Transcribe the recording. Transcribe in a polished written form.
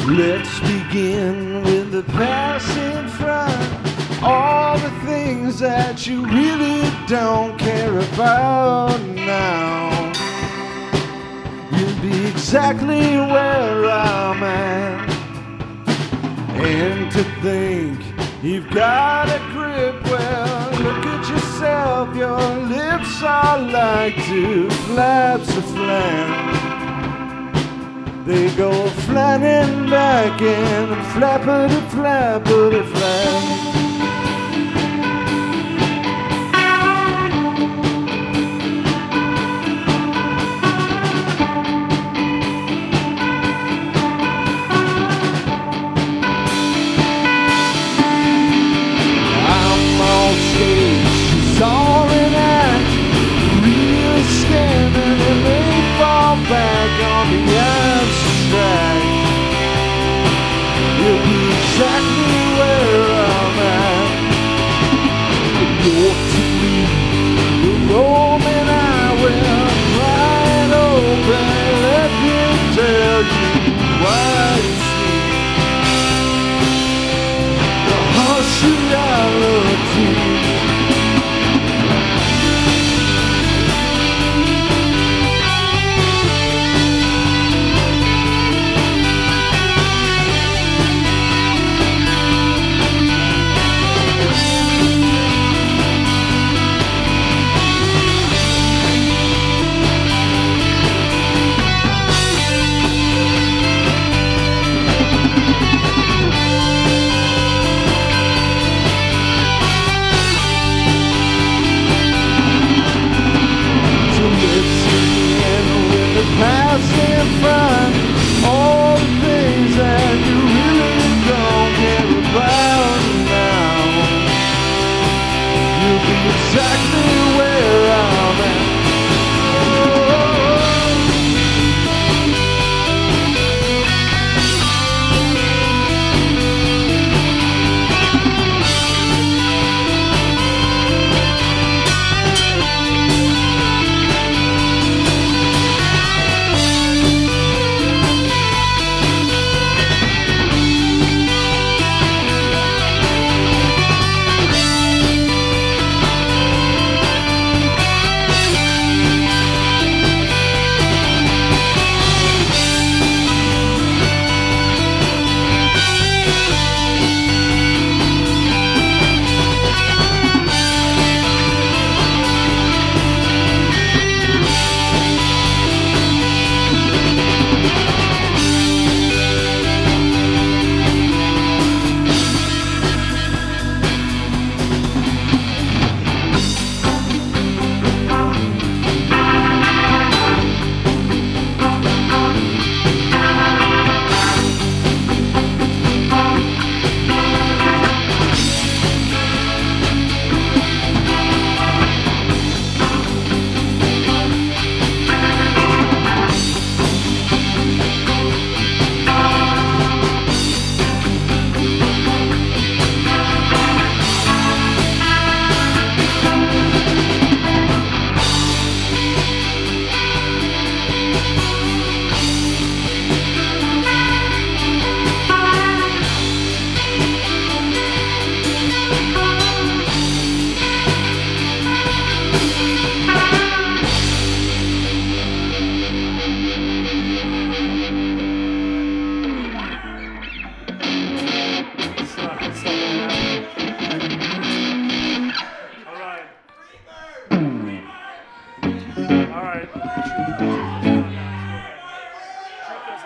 Let's begin with the past in front. All the things that you really don't care about now. You'll be exactly where I'm at. And to think you've got a grip, well, look at yourself. Your lips are like two flaps of flan. They go flat and back and flappity flappity flap. I'm on stage, she's all in act, really scamming and they fall back on the abstract. You'll be exactly where I'm at. You're to me, the Roman I will pry it open. Let me tell you why you see the harsh reality. Passing